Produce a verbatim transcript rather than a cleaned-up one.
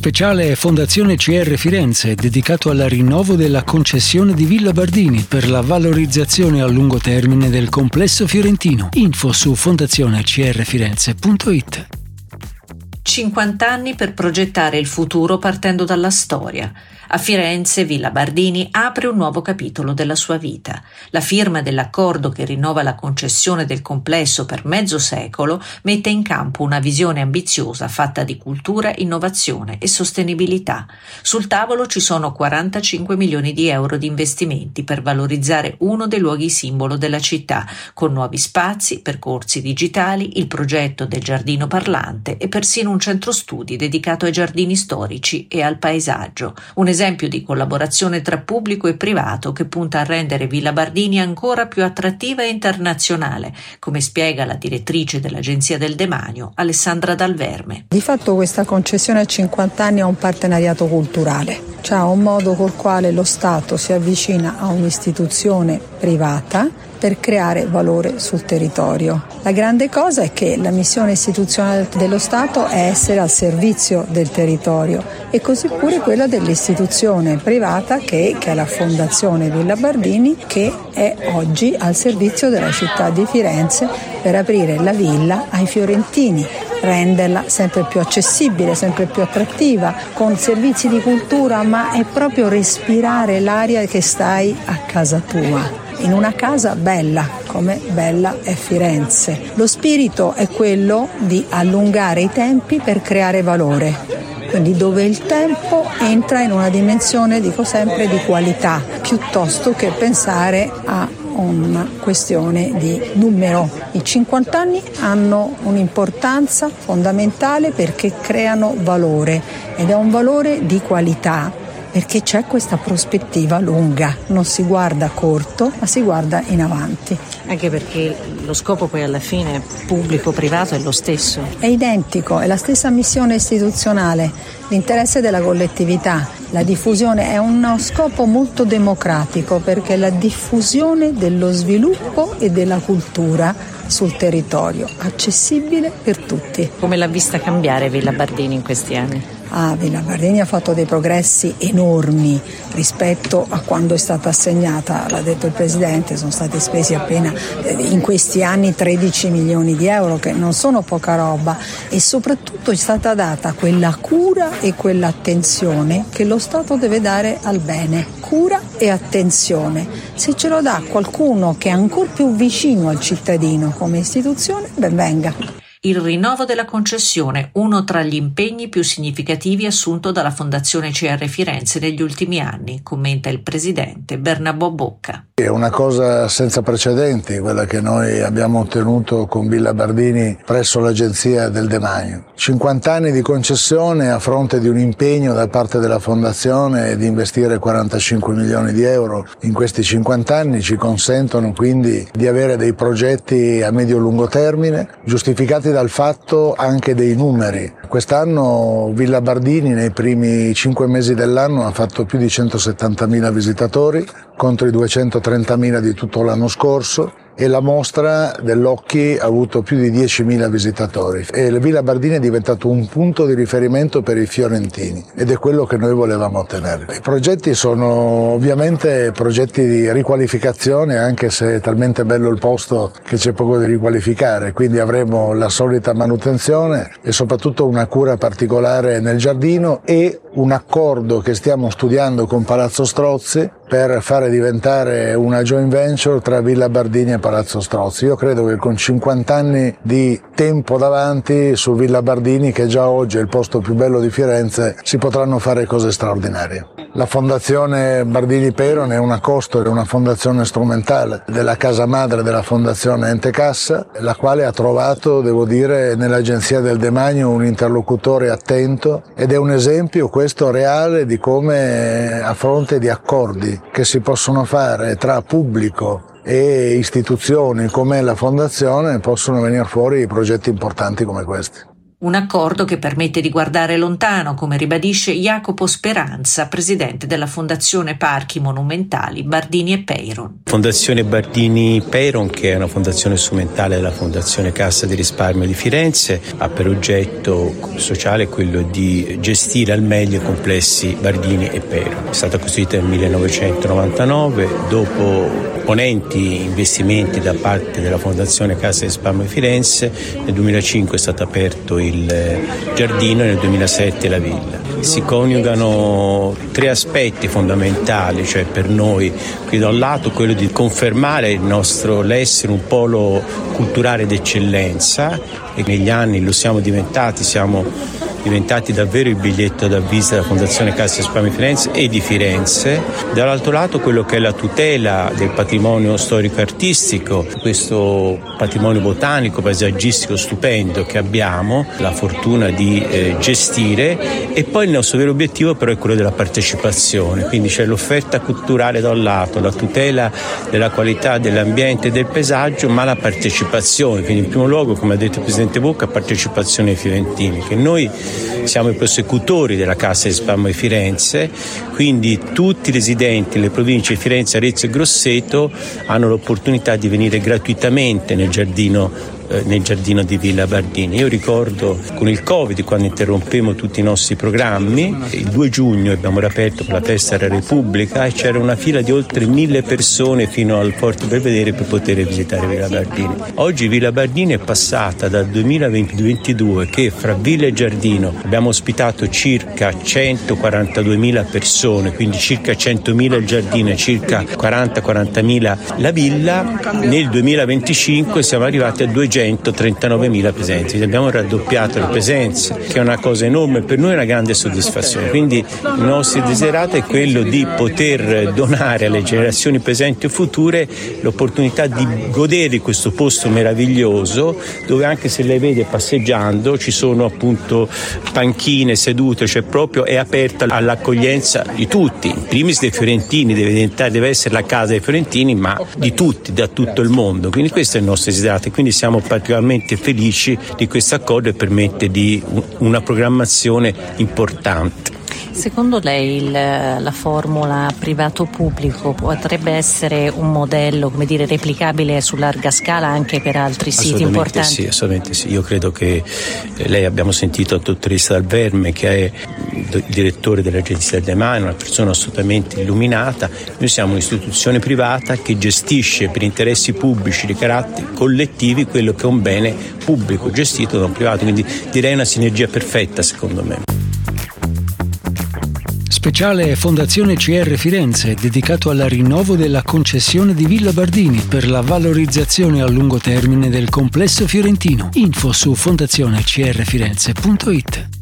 speciale Fondazione C R Firenze dedicato al rinnovo della concessione di Villa Bardini per la valorizzazione a lungo termine del complesso fiorentino. Info su fondazione c r firenze punto i t. cinquanta anni per progettare il futuro partendo dalla storia. A Firenze, Villa Bardini apre un nuovo capitolo della sua vita. La firma dell'accordo che rinnova la concessione del complesso per mezzo secolo mette in campo una visione ambiziosa fatta di cultura, innovazione e sostenibilità. Sul tavolo ci sono quarantacinque milioni di euro di investimenti per valorizzare uno dei luoghi simbolo della città, con nuovi spazi, percorsi digitali, il progetto del giardino parlante e persino un centro studi dedicato ai giardini storici e al paesaggio. Un esempio di collaborazione tra pubblico e privato che punta a rendere Villa Bardini ancora più attrattiva e internazionale, come spiega la direttrice dell'Agenzia del Demanio, Alessandra Dal Verme. Di fatto questa concessione a cinquanta anni è un partenariato culturale, cioè un modo col quale lo Stato si avvicina a un'istituzione privata per creare valore sul territorio. La grande cosa è che la missione istituzionale dello Stato è essere al servizio del territorio e così pure quella dell'istituzione privata che, che è la Fondazione Villa Bardini, che è oggi al servizio della città di Firenze per aprire la villa ai fiorentini, renderla sempre più accessibile, sempre più attrattiva, con servizi di cultura, ma è proprio respirare l'aria che stai a casa tua, in una casa bella, come bella è Firenze. Lo spirito è quello di allungare i tempi per creare valore, quindi dove il tempo entra in una dimensione, dico sempre, di qualità, piuttosto che pensare a una questione di numero. I cinquanta anni hanno un'importanza fondamentale perché creano valore ed è un valore di qualità, perché c'è questa prospettiva lunga, non si guarda corto, ma si guarda in avanti. Anche perché lo scopo poi alla fine pubblico-privato è lo stesso. È identico, è la stessa missione istituzionale, l'interesse della collettività, la diffusione è uno scopo molto democratico perché è la diffusione dello sviluppo e della cultura sul territorio, accessibile per tutti. Come l'ha vista cambiare Villa Bardini in questi anni? Ah, Villa Bardini ha fatto dei progressi enormi rispetto a quando è stata assegnata, l'ha detto il Presidente, sono stati spesi appena eh, in questi anni tredici milioni di euro, che non sono poca roba, e soprattutto è stata data quella cura e quell'attenzione che lo Stato deve dare al bene. Cura e attenzione. Se ce lo dà qualcuno che è ancora più vicino al cittadino come istituzione, ben venga. Il rinnovo della concessione, uno tra gli impegni più significativi assunto dalla Fondazione C R Firenze negli ultimi anni, commenta il presidente Bernabò Bocca. È una cosa senza precedenti quella che noi abbiamo ottenuto con Villa Bardini presso l'Agenzia del Demanio. cinquanta anni di concessione a fronte di un impegno da parte della Fondazione di investire quarantacinque milioni di euro in questi cinquanta anni ci consentono quindi di avere dei progetti a medio-lungo termine, giustificati dal fatto anche dei numeri. Quest'anno Villa Bardini nei primi cinque mesi dell'anno ha fatto più di centosettantamila visitatori contro i duecentotrentamila di tutto l'anno scorso e la mostra dell'Occhi ha avuto più di diecimila visitatori e la Villa Bardini è diventato un punto di riferimento per i fiorentini ed è quello che noi volevamo ottenere. I progetti sono ovviamente progetti di riqualificazione, anche se è talmente bello il posto che c'è poco di riqualificare, quindi avremo la solita manutenzione e soprattutto una cura particolare nel giardino e un accordo che stiamo studiando con Palazzo Strozzi per fare diventare una joint venture tra Villa Bardini e Palazzo Strozzi. Io credo che con cinquanta anni di tempo davanti su Villa Bardini, che già oggi è il posto più bello di Firenze, si potranno fare cose straordinarie. La Fondazione Bardini Peron è una costo, è una fondazione strumentale della casa madre della Fondazione Ente Cassa, la quale ha trovato, devo dire, nell'Agenzia del Demanio un interlocutore attento ed è un esempio questo reale di come a fronte di accordi che si possono fare tra pubblico e istituzioni come la Fondazione possono venire fuori progetti importanti come questi. Un accordo che permette di guardare lontano, come ribadisce Jacopo Speranza, presidente della Fondazione Parchi Monumentali Bardini e Peyron. Fondazione Bardini Peyron, che è una fondazione strumentale della Fondazione Cassa di Risparmio di Firenze, ha per oggetto sociale quello di gestire al meglio i complessi Bardini e Peyron. È stata costituita nel millenovecentonovantanove, dopo imponenti investimenti da parte della Fondazione Cassa di Risparmio di Firenze. Nel duemilacinque è stato aperto il giardino e nel duemilasette la villa. Si coniugano tre aspetti fondamentali, cioè per noi qui da un lato quello di confermare il nostro l'essere un polo culturale d'eccellenza, e negli anni lo siamo diventati, siamo diventati davvero il biglietto da visita della Fondazione Cassa di Risparmio di Firenze e di Firenze. Dall'altro lato quello che è la tutela del patrimonio storico-artistico, questo patrimonio botanico, paesaggistico stupendo che abbiamo la fortuna di eh, gestire, e poi il nostro vero obiettivo però è quello della partecipazione, quindi c'è l'offerta culturale da un lato, la tutela della qualità dell'ambiente e del paesaggio, ma la partecipazione, quindi in primo luogo, come ha detto il Presidente Bocca, partecipazione ai fiorentini, che noi siamo i prosecutori della Cassa di Risparmio di Firenze, quindi tutti i residenti nelle province di Firenze, Arezzo e Grosseto hanno l'opportunità di venire gratuitamente nel giardino nel giardino di Villa Bardini. Io ricordo con il Covid, quando interrompemmo tutti i nostri programmi, il due giugno abbiamo riaperto per la festa della Repubblica e c'era una fila di oltre mille persone fino al Forte Belvedere per poter visitare Villa Bardini. Oggi Villa Bardini è passata dal duemilaventidue che fra Villa e Giardino abbiamo ospitato circa centoquarantaduemila persone, quindi circa centomila il giardino e circa quaranta quarantamila la villa. Nel duemilaventicinque siamo arrivati a duecentotrentanovanomila presenze, abbiamo raddoppiato le presenze, che è una cosa enorme, per noi è una grande soddisfazione. Quindi il nostro desiderato è quello di poter donare alle generazioni presenti e future l'opportunità di godere di questo posto meraviglioso, dove anche se lei vede passeggiando ci sono appunto panchine sedute, cioè proprio è aperta all'accoglienza di tutti, in primis dei fiorentini, deve diventare, deve essere la casa dei fiorentini, ma di tutti, da tutto il mondo. Quindi questo è il nostro desiderato, quindi siamo particolarmente felici di questo accordo e permette di una programmazione importante. Secondo lei il, la formula privato-pubblico potrebbe essere un modello, come dire, replicabile su larga scala anche per altri siti importanti? Sì, assolutamente sì. Io credo che eh, lei abbiamo sentito la dottoressa Dal Verme, che è il direttore dell'Agenzia del Demanio, una persona assolutamente illuminata. Noi siamo un'istituzione privata che gestisce per interessi pubblici di carattere collettivi quello che è un bene pubblico gestito da un privato, quindi direi una sinergia perfetta secondo me. Speciale Fondazione C R Firenze, dedicato al rinnovo della concessione di Villa Bardini per la valorizzazione a lungo termine del complesso fiorentino. Info su fondazione c r firenze punto it.